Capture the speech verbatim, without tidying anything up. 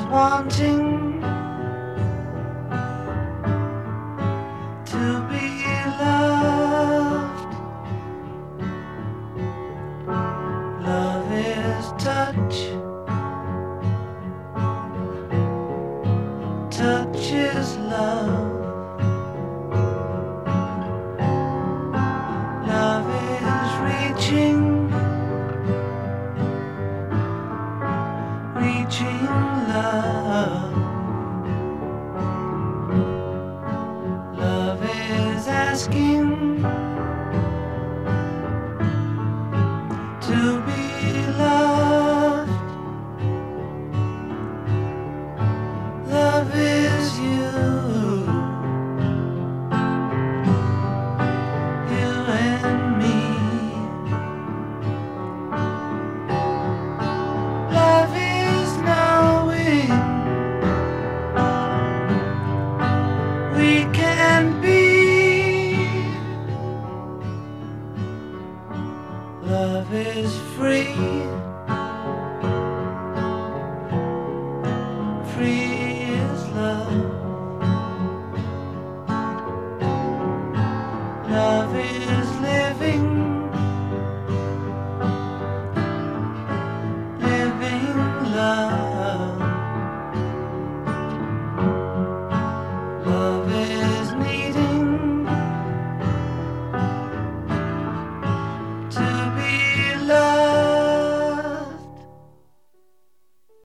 wanting to be loved. Love is touch. Touch is love. Love is reaching, reaching love. Love is asking to be loved. Love is you, you and me. Love is knowing we can be. Love is free.